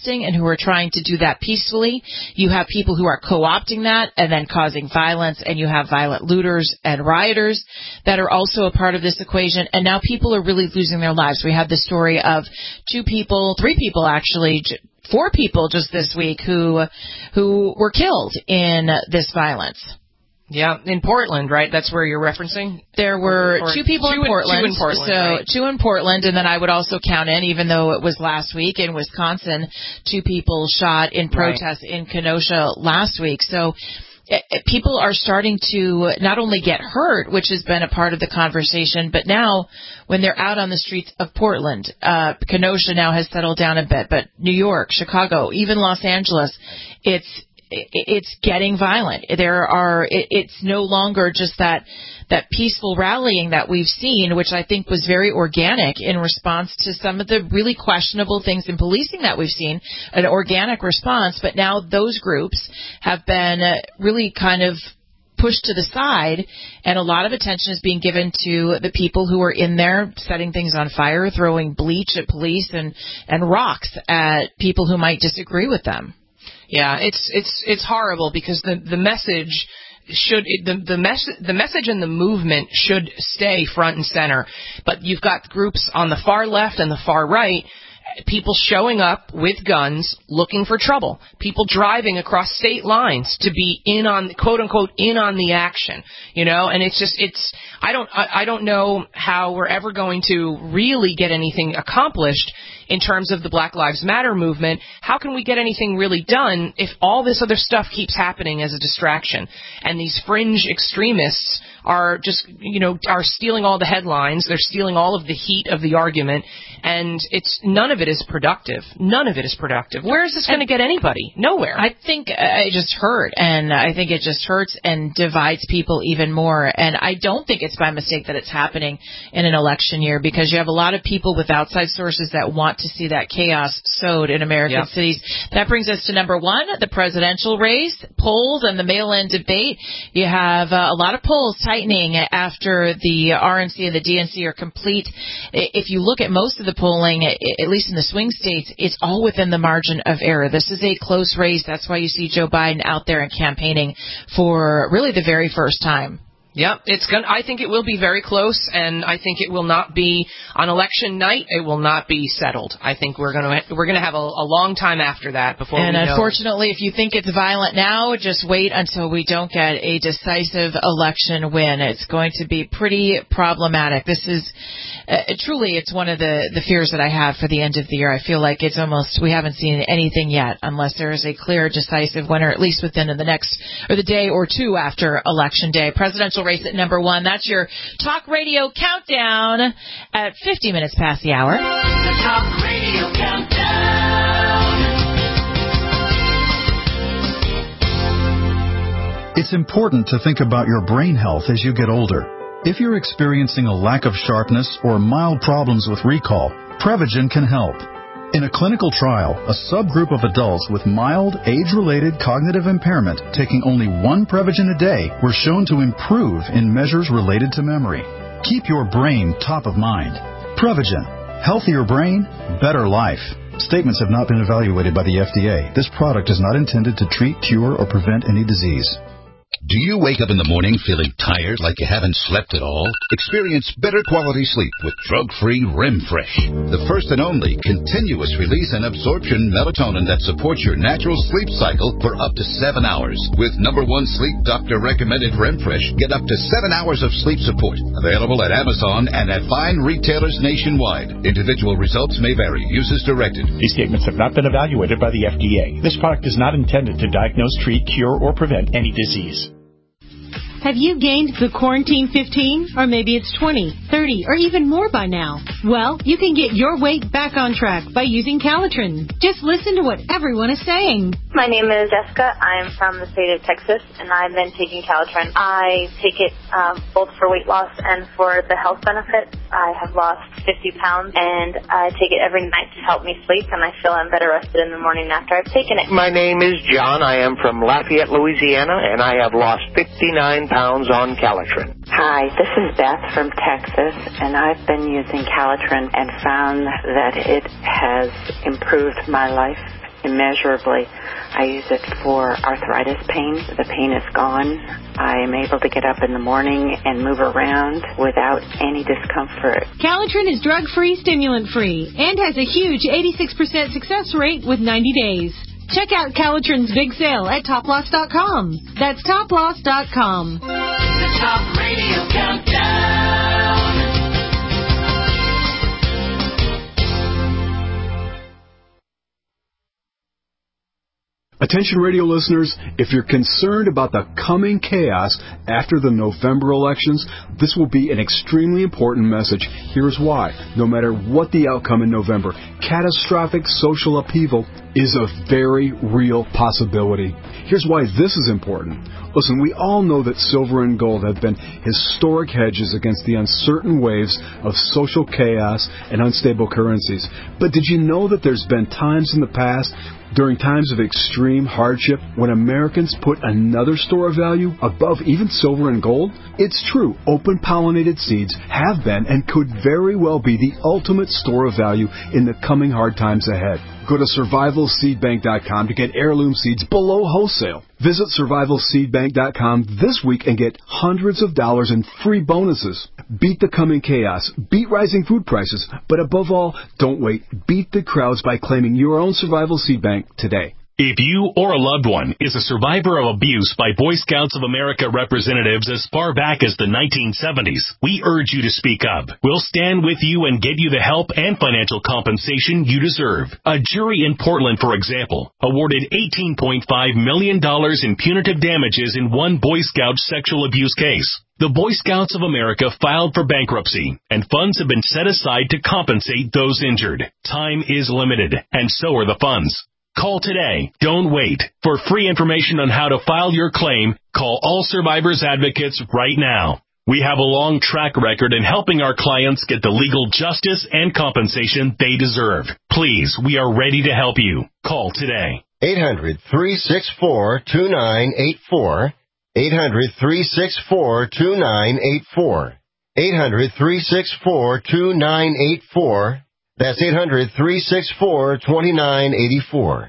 protesting and who are trying to do that peacefully. You have people who are co-opting that and then causing violence, and you have violent looters and rioters that are also a part of this equation. And now people are really losing their lives. We had the story of two people, three people actually, four people just this week who who were killed in this violence. Yeah, in Portland, right? That's where you're referencing? There were or, two people two in Portland. Two in Portland, so right? two in Portland, and then I would also count in, even though it was last week in Wisconsin, two people shot in protest right. in Kenosha last week. So it, it, people are starting to not only get hurt, which has been a part of the conversation, but now when they're out on the streets of Portland, uh, Kenosha now has settled down a bit, but New York, Chicago, even Los Angeles, it's it's getting violent. There are, it's no longer just that, that peaceful rallying that we've seen, which I think was very organic in response to some of the really questionable things in policing that we've seen, an organic response. But now those groups have been really kind of pushed to the side, and a lot of attention is being given to the people who are in there setting things on fire, throwing bleach at police and, and rocks at people who might disagree with them. Yeah, it's it's it's horrible because the the message should the the mess the message and the movement should stay front and center, but you've got groups on the far left and the far right, people showing up with guns looking for trouble, people driving across state lines to be in on, quote unquote, in on the action, you know, and it's just, it's, I don't, I, I don't know how we're ever going to really get anything accomplished in terms of the Black Lives Matter movement. How can we get anything really done if all this other stuff keeps happening as a distraction? And these fringe extremists are just, you know, are stealing all the headlines. They're stealing all of the heat of the argument. And it's, none of it is productive. None of it is productive. Where is this going to get anybody? Nowhere. I think it just hurt. And I think it just hurts and divides people even more. And I don't think it's by mistake that it's happening in an election year, because you have a lot of people with outside sources that want to see that chaos sowed in American yep. cities. That brings us to number one, the presidential race, polls and the mail-in debate. You have uh, a lot of polls tightening after the R N C and the D N C are complete. If you look at most of the polling, at least in the swing states, it's all within the margin of error. This is a close race. That's why you see Joe Biden out there and campaigning for really the very first time. Yep, it's going. I think it will be very close, and I think it will not be on election night. It will not be settled. I think we're going to we're going to have a, a long time after that before. And we know. Unfortunately, if you think it's violent now, just wait until we don't get a decisive election win. It's going to be pretty problematic. This is uh, truly, it's one of the the fears that I have for the end of the year. I feel like it's almost we haven't seen anything yet, unless there is a clear, decisive winner, at least within the next or the day or two after election day. Presidential race at number one. That's your Talk Radio Countdown at fifty minutes past the hour. The Talk Radio Countdown. It's important to think about your brain health as you get older. If you're experiencing a lack of sharpness or mild problems with recall, Prevagen can help. In a clinical trial, a subgroup of adults with mild, age-related cognitive impairment taking only one Prevagen a day were shown to improve in measures related to memory. Keep your brain top of mind. Prevagen. Healthier brain, better life. Statements have not been evaluated by the F D A. This product is not intended to treat, cure, or prevent any disease. Do you wake up in the morning feeling tired like you haven't slept at all? Experience better quality sleep with drug-free REMfresh, the first and only continuous release and absorption melatonin that supports your natural sleep cycle for up to seven hours. With number one sleep doctor recommended REMfresh, get up to seven hours of sleep support. Available at Amazon and at fine retailers nationwide. Individual results may vary. Use as directed. These statements have not been evaluated by the F D A. This product is not intended to diagnose, treat, cure, or prevent any disease. Have you gained the quarantine fifteen? Or maybe it's twenty, thirty, or even more by now? Well, you can get your weight back on track by using Calitrin. Just listen to what everyone is saying. My name is Jessica. I'm from the state of Texas, and I've been taking Calitrin. I take it um, both for weight loss and for the health benefits. I have lost fifty pounds, and I take it every night to help me sleep, and I feel I'm better rested in the morning after I've taken it. My name is John. I am from Lafayette, Louisiana, and I have lost fifty-nine pounds on Calitrin. Hi, this is Beth from Texas, and I've been using Calitrin and found that it has improved my life immeasurably. I use it for arthritis pain. The pain is gone. I am able to get up in the morning and move around without any discomfort. Calitrin is drug-free, stimulant-free, and has a huge eighty-six percent success rate with ninety days. Check out Calitrin's big sale at top loss dot com. That's top loss dot com. The Talk Radio Countdown. Attention radio listeners, if you're concerned about the coming chaos after the November elections, this will be an extremely important message. Here's why. No matter what the outcome in November, catastrophic social upheaval is a very real possibility. Here's why this is important. Listen, we all know that silver and gold have been historic hedges against the uncertain waves of social chaos and unstable currencies. But did you know that there's been times in the past, during times of extreme hardship, when Americans put another store of value above even silver and gold? It's true, open-pollinated seeds have been and could very well be the ultimate store of value in the coming hard times ahead. Go to survival seed bank dot com to get heirloom seeds below wholesale. Visit survival seed bank dot com this week and get hundreds of dollars in free bonuses. Beat the coming chaos. Beat rising food prices. But above all, don't wait. Beat the crowds by claiming your own Survival Seed Bank today. If you or a loved one is a survivor of abuse by Boy Scouts of America representatives as far back as the nineteen seventies, we urge you to speak up. We'll stand with you and get you the help and financial compensation you deserve. A jury in Portland, for example, awarded eighteen point five million dollars in punitive damages in one Boy Scout sexual abuse case. The Boy Scouts of America filed for bankruptcy, and funds have been set aside to compensate those injured. Time is limited, and so are the funds. Call today. Don't wait. For free information on how to file your claim, call All Survivors Advocates right now. We have a long track record in helping our clients get the legal justice and compensation they deserve. Please, we are ready to help you. Call today. eight hundred, three six four, two nine eight four. eight hundred, three six four, two nine eight four. eight hundred, three six four, two nine eight four. That's eight hundred, three six four, two nine eight four.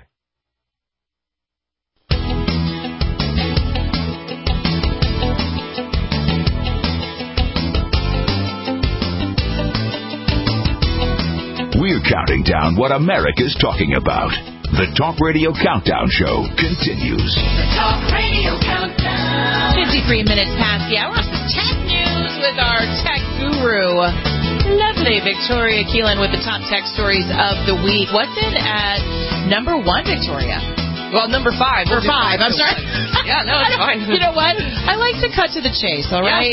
We're counting down what America's talking about. The Talk Radio Countdown Show continues. The Talk Radio Countdown. fifty-three minutes past the hour. Some tech news with our tech guru. Lovely Victoria Keelan with the top tech stories of the week. What's in at number one, Victoria? Well, number five. Or five, I'm sorry. Yeah, no, it's fine. You know what? I like to cut to the chase, all right?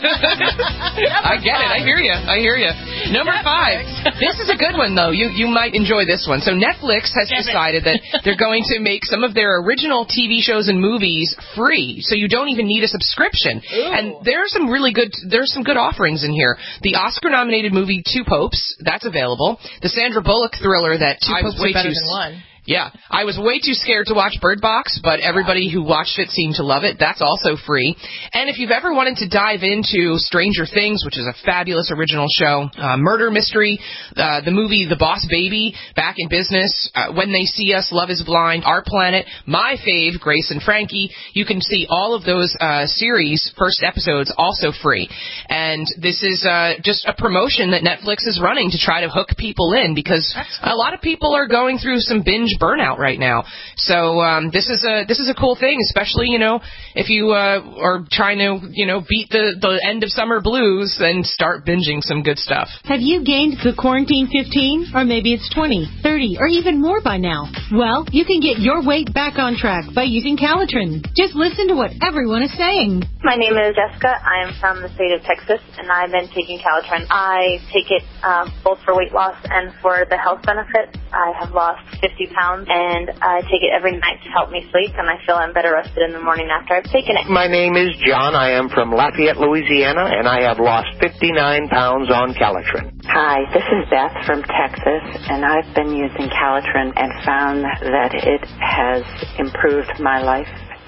I get it. I hear you. I hear you. Number five. This is a good one, though. You you might enjoy this one. So Netflix has decided that they're going to make some of their original T V shows and movies free, so you don't even need a subscription. Ooh. And there's some really good there's some good offerings in here. The Oscar-nominated movie Two Popes, that's available. The Sandra Bullock thriller that Two I Popes was way better too than one. Yeah, I was way too scared to watch Bird Box, but everybody who watched it seemed to love it. That's also free. And if you've ever wanted to dive into Stranger Things, which is a fabulous original show, uh, murder mystery, uh, the movie The Boss Baby, Back in Business, uh, When They See Us, Love is Blind, Our Planet, my fave, Grace and Frankie, you can see all of those uh, series, first episodes, also free. And this is uh, just a promotion that Netflix is running to try to hook people in, because cool. a lot of people are going through some binge burnout right now. So um, this is a this is a cool thing, especially, you know, if you uh, are trying to, you know, beat the, the end of summer blues and start binging some good stuff. Have you gained the quarantine fifteen? Or maybe it's twenty, thirty, or even more by now? Well, you can get your weight back on track by using Calitrin. Just listen to what everyone is saying. My name is Jessica. I am from the state of Texas, and I've been taking Calitrin. I take it uh, both for weight loss and for the health benefits. I have lost fifty pounds, and I take it every night to help me sleep, and I feel I'm better rested in the morning after I've taken it. My name is John. I am from Lafayette, Louisiana, and I have lost fifty-nine pounds on Calitrin. Hi, this is Beth from Texas, and I've been using Calitrin and found that it has improved my life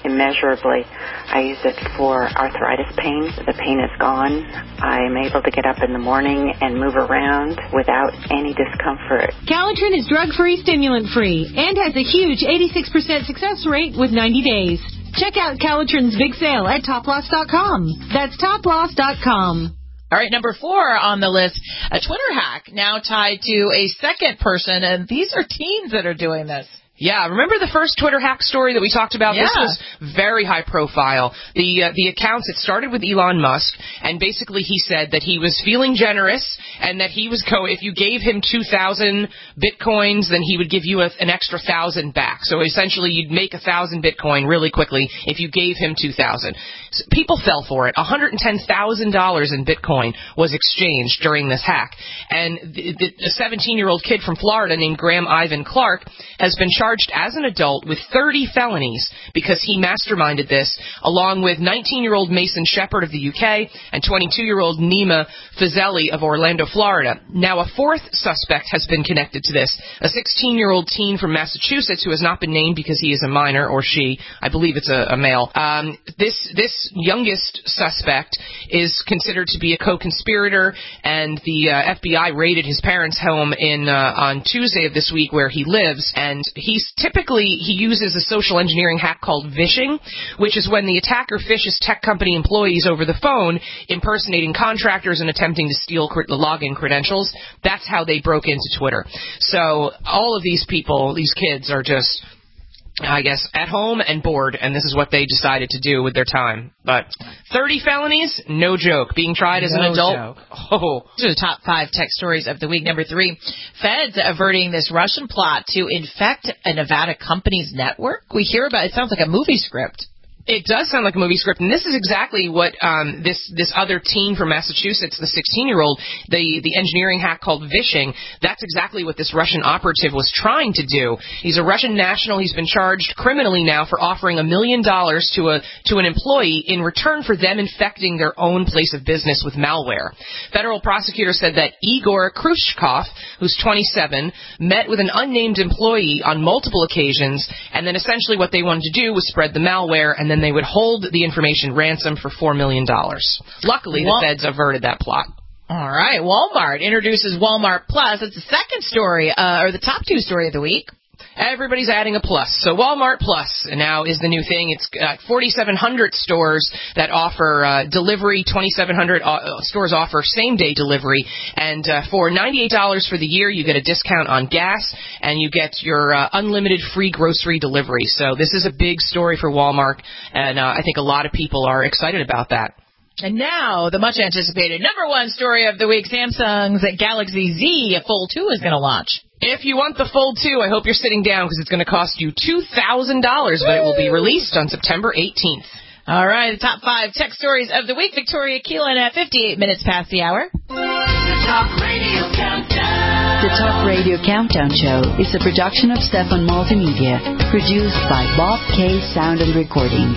immeasurably. I use it for arthritis pain. The pain is gone. I'm able to get up in the morning and move around without any discomfort. Calitrin is drug-free, stimulant-free, and has a huge eighty-six percent success rate with ninety days. Check out Calitrin's big sale at top loss dot com. That's top loss dot com. All right, number four on the list, a Twitter hack now tied to a second person, and these are teens that are doing this. Yeah, remember the first Twitter hack story that we talked about? Yeah. This was very high profile. The uh, the accounts, it started with Elon Musk, and basically he said that he was feeling generous and that he was go if you gave him two thousand bitcoins, then he would give you a, an extra one thousand back. So essentially you'd make one thousand bitcoin really quickly if you gave him two thousand. So people fell for it. one hundred ten thousand dollars in bitcoin was exchanged during this hack. And the, the, a seventeen-year-old kid from Florida named Graham Ivan Clark has been charged as an adult with thirty felonies because he masterminded this, along with nineteen-year-old Mason Shepard of the U K and twenty-two-year-old Nima Fazeli of Orlando, Florida. Now, a fourth suspect has been connected to this, a sixteen-year-old teen from Massachusetts who has not been named because he is a minor, or she. I believe it's a, a male. Um, this this youngest suspect is considered to be a co-conspirator, and the uh, F B I raided his parents' home in uh, on Tuesday of this week where he lives, and he He's typically, he uses a social engineering hack called vishing, which is when the attacker phishes tech company employees over the phone, impersonating contractors and attempting to steal cr- login credentials. That's how they broke into Twitter. So all of these people, these kids, are just, I guess, at home and bored, and this is what they decided to do with their time. But thirty felonies, no joke. Being tried as no an adult, joke. oh. These are the top five tech stories of the week. Number three, feds averting this Russian plot to infect a Nevada company's network. We hear about it. It sounds like a movie script. It does sound like a movie script, and this is exactly what um, this this other teen from Massachusetts, the sixteen-year-old, the the engineering hack called vishing, that's exactly what this Russian operative was trying to do. He's a Russian national. He's been charged criminally now for offering a million dollars to a to an employee in return for them infecting their own place of business with malware. Federal prosecutors said that Igor Khrushchev, who's twenty-seven, met with an unnamed employee on multiple occasions, and then essentially what they wanted to do was spread the malware, and then they would hold the information ransom for four million dollars. Luckily, Wal- the feds averted that plot. All right. Walmart introduces Walmart Plus. It's the second story, uh, or the top two story of the week. Everybody's adding a plus. So Walmart Plus now is the new thing. It's uh, forty-seven hundred stores that offer uh, delivery. twenty-seven hundred uh, stores offer same-day delivery. And uh, for ninety-eight dollars for the year, you get a discount on gas, and you get your uh, unlimited free grocery delivery. So this is a big story for Walmart, and uh, I think a lot of people are excited about that. And now, the much-anticipated number one story of the week, Samsung's Galaxy Z Fold two is going to launch. If you want the Fold two, I hope you're sitting down because it's going to cost you two thousand dollars, but it will be released on September eighteenth. All right, the top five tech stories of the week. Victoria Keelan at fifty-eight minutes past the hour. The Talk Radio Countdown. The Talk Radio Countdown Show is a production of Stefan Multimedia, produced by Bob K. Sound and Recording.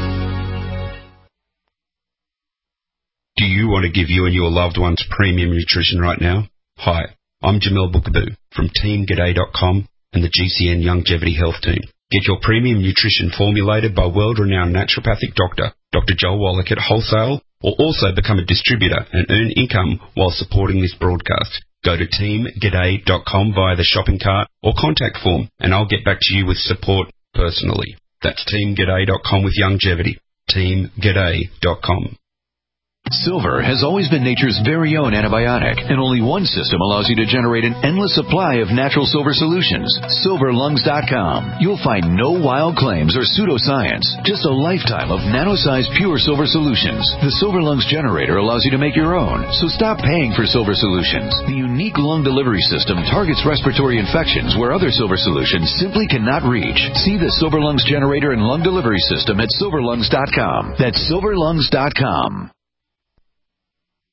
Do you want to give you and your loved ones premium nutrition right now? Hi, I'm Jamil Bookaboo from Team G'day dot com and the G C N Longevity Health Team. Get your premium nutrition formulated by world-renowned naturopathic doctor, Doctor Joel Wallach at wholesale, or also become a distributor and earn income while supporting this broadcast. Go to Team G'day dot com via the shopping cart or contact form, and I'll get back to you with support personally. That's Team G'day dot com with longevity. Team G'day dot com. Silver has always been nature's very own antibiotic, and only one system allows you to generate an endless supply of natural silver solutions. silver lungs dot com. You'll find no wild claims or pseudoscience, just a lifetime of nano-sized pure silver solutions. The Silver Lungs generator allows you to make your own, so stop paying for silver solutions. The unique lung delivery system targets respiratory infections where other silver solutions simply cannot reach. See the Silver Lungs generator and lung delivery system at silver lungs dot com. That's silver lungs dot com.